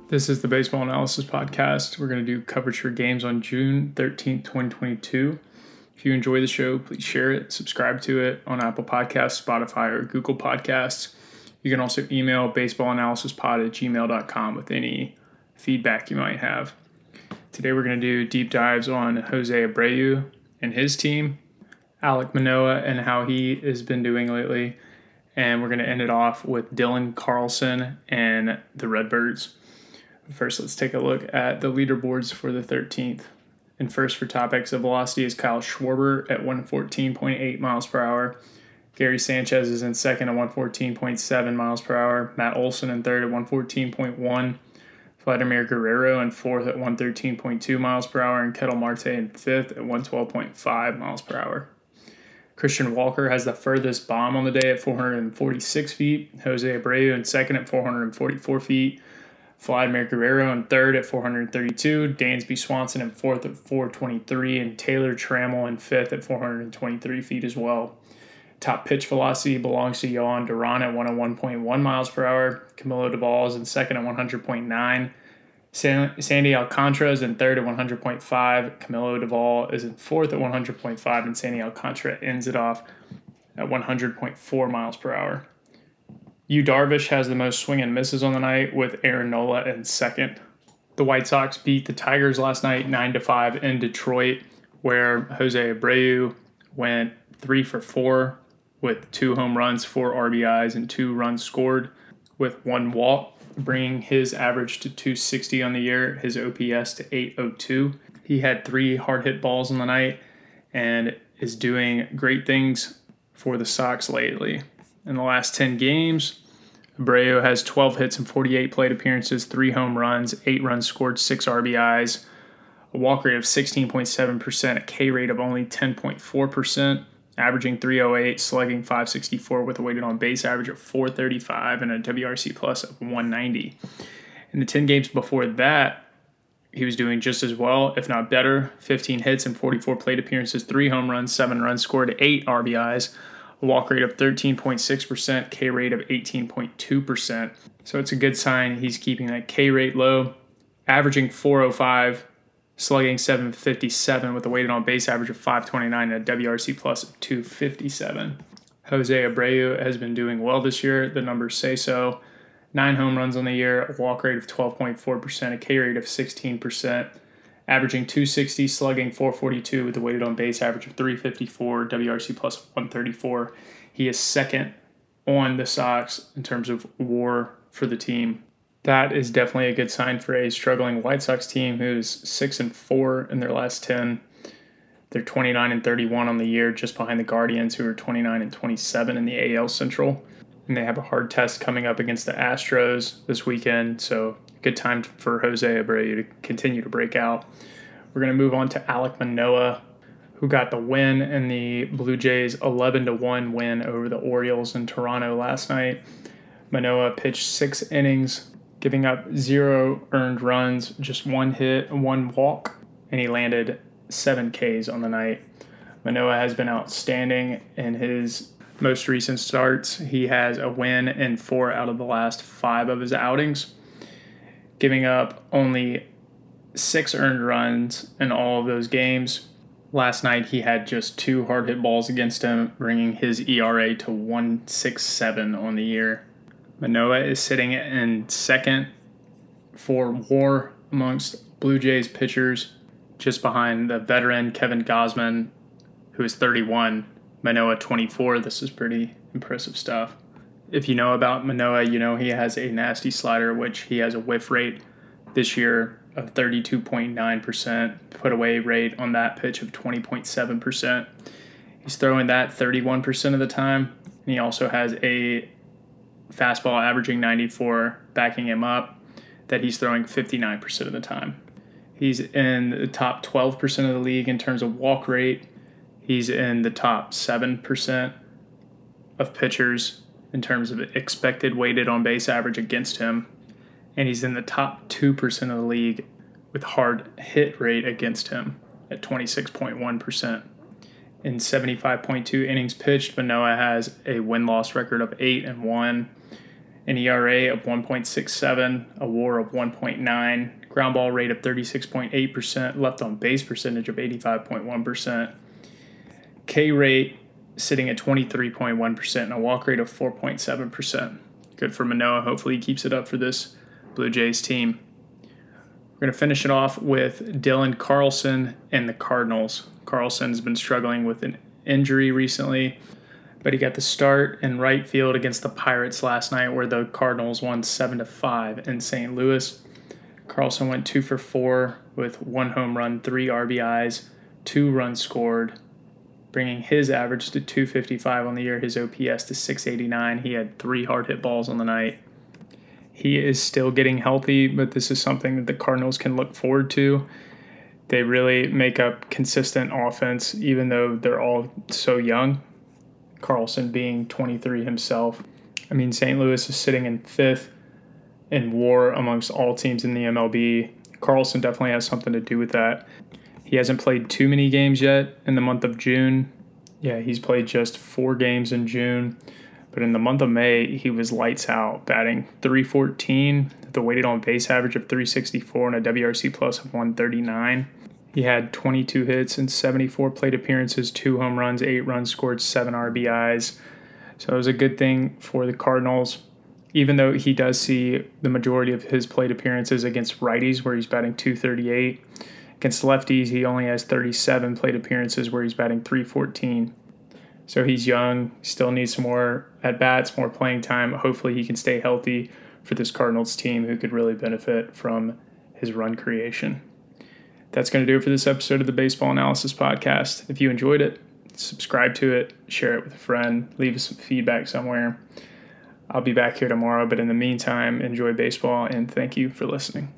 This is the Baseball Analysis Podcast. We're going to do coverage for games on June 13th, 2022. If you enjoy the show, please share it, subscribe to it on Apple Podcasts, Spotify, or Google Podcasts. You can also email baseballanalysispod@gmail.com with any feedback you might have. Today we're going to do deep dives on Jose Abreu and his team, Alek Manoah and how he has been doing lately, and we're going to end it off with Dylan Carlson and the Redbirds. First, let's take a look at the leaderboards for the 13th. And first for top exit velocity is Kyle Schwarber at 114.8 miles per hour. Gary Sanchez is in second at 114.7 miles per hour. Matt Olson in third at 114.1. Vladimir Guerrero in fourth at 113.2 miles per hour. And Ketel Marte in fifth at 112.5 miles per hour. Christian Walker has the furthest bomb on the day at 446 feet. Jose Abreu in second at 444 feet. Vladimir Guerrero in third at 432, Dansby Swanson in fourth at 423, and Taylor Trammell in fifth at 423 feet as well. Top pitch velocity belongs to Yohan Duran at 101.1 miles per hour. Camilo Doval is in second at 100.9. Sandy Alcantara is in third at 100.5. Camilo Doval is in fourth at 100.5, and Sandy Alcantara ends it off at 100.4 miles per hour. Yu Darvish has the most swing and misses on the night with Aaron Nola in second. The White Sox beat the Tigers last night 9-5 in Detroit, where Jose Abreu went 3 for 4 with 2 home runs, 4 RBIs, and 2 runs scored with 1 walk, bringing his average to 260 on the year, his OPS to 802. He had 3 hard hit balls on the night and is doing great things for the Sox lately. In the last 10 games, Abreu has 12 hits and 48 plate appearances, 3 home runs, 8 runs scored, 6 RBIs, a walk rate of 16.7%, a K rate of only 10.4%, averaging 308, slugging 564 with a weighted on base average of 435 and a WRC plus of 190. In the 10 games before that, he was doing just as well, if not better. 15 hits and 44 plate appearances, 3 home runs, 7 runs scored, 8 RBIs, a walk rate of 13.6%, K rate of 18.2%. So it's a good sign he's keeping that K rate low, averaging 405, slugging 757 with a weighted on base average of 529 and a WRC plus of 257. Jose Abreu has been doing well this year. The numbers say so. 9 home runs on the year, a walk rate of 12.4%, a K rate of 16%. Averaging 260, slugging 442 with a weighted on base average of 354, WRC plus 134. He is second on the Sox in terms of WAR for the team. That is definitely a good sign for a struggling White Sox team who's 6-4 in their last 10. They're 29-31 on the year, just behind the Guardians, who are 29-27 in the AL Central. And they have a hard test coming up against the Astros this weekend, so good time for Jose Abreu to continue to break out. We're going to move on to Alek Manoah, who got the win in the Blue Jays' 11-1 win over the Orioles in Toronto last night. Manoah pitched 6 innings, giving up 0 earned runs, just 1 hit, 1 walk, and he landed 7 Ks on the night. Manoah has been outstanding in his most recent starts. He has a win in 4 out of the last 5 of his outings, giving up only 6 earned runs in all of those games. Last night, he had just 2 hard hit balls against him, bringing his ERA to 1.67 on the year. Manoah is sitting in second for WAR amongst Blue Jays pitchers, just behind the veteran Kevin Gausman, who is 31, Manoah 24. This is pretty impressive stuff. If you know about Manoah, you know he has a nasty slider, which he has a whiff rate this year of 32.9%, put away rate on that pitch of 20.7%. He's throwing that 31% of the time, and he also has a fastball averaging 94 backing him up that he's throwing 59% of the time. He's in the top 12% of the league in terms of walk rate. He's in the top 7% of pitchers in terms of expected weighted on base average against him. And he's in the top 2% of the league with hard hit rate against him at 26.1%. In 75.2 innings pitched, Manoah has a win-loss record of 8-1. an ERA of 1.67, a WAR of 1.9, ground ball rate of 36.8%, left on base percentage of 85.1%, K rate sitting at 23.1%, and a walk rate of 4.7%. Good for Manoah. Hopefully he keeps it up for this Blue Jays team. We're going to finish it off with Dylan Carlson and the Cardinals. Carlson has been struggling with an injury recently, but he got the start in right field against the Pirates last night, where the Cardinals won 7-5 in St. Louis. Carlson went 2 for 4 with 1 home run, 3 RBIs, 2 runs scored, bringing his average to 255 on the year, his OPS to 689. He had 3 hard hit balls on the night. He is still getting healthy, but this is something that the Cardinals can look forward to. They really make up consistent offense, even though they're all so young. Carlson being 23 himself. I mean, St. Louis is sitting in 5th in WAR amongst all teams in the MLB. Carlson definitely has something to do with that. He hasn't played too many games yet in the month of June. Yeah, he's played just 4 games in June. But in the month of May, he was lights out, batting .314, with a weighted on base average of .364 and a WRC plus of 139. He had 22 hits and 74 plate appearances, 2 home runs, 8 runs scored, 7 RBIs. So it was a good thing for the Cardinals, even though he does see the majority of his plate appearances against righties, where he's batting .238. Against lefties, he only has 37 plate appearances, where he's batting .314. So he's young, still needs some more at-bats, more playing time. Hopefully he can stay healthy for this Cardinals team, who could really benefit from his run creation. That's going to do it for this episode of the Baseball Analysis Podcast. If you enjoyed it, subscribe to it, share it with a friend, leave us some feedback somewhere. I'll be back here tomorrow, but in the meantime, enjoy baseball, and thank you for listening.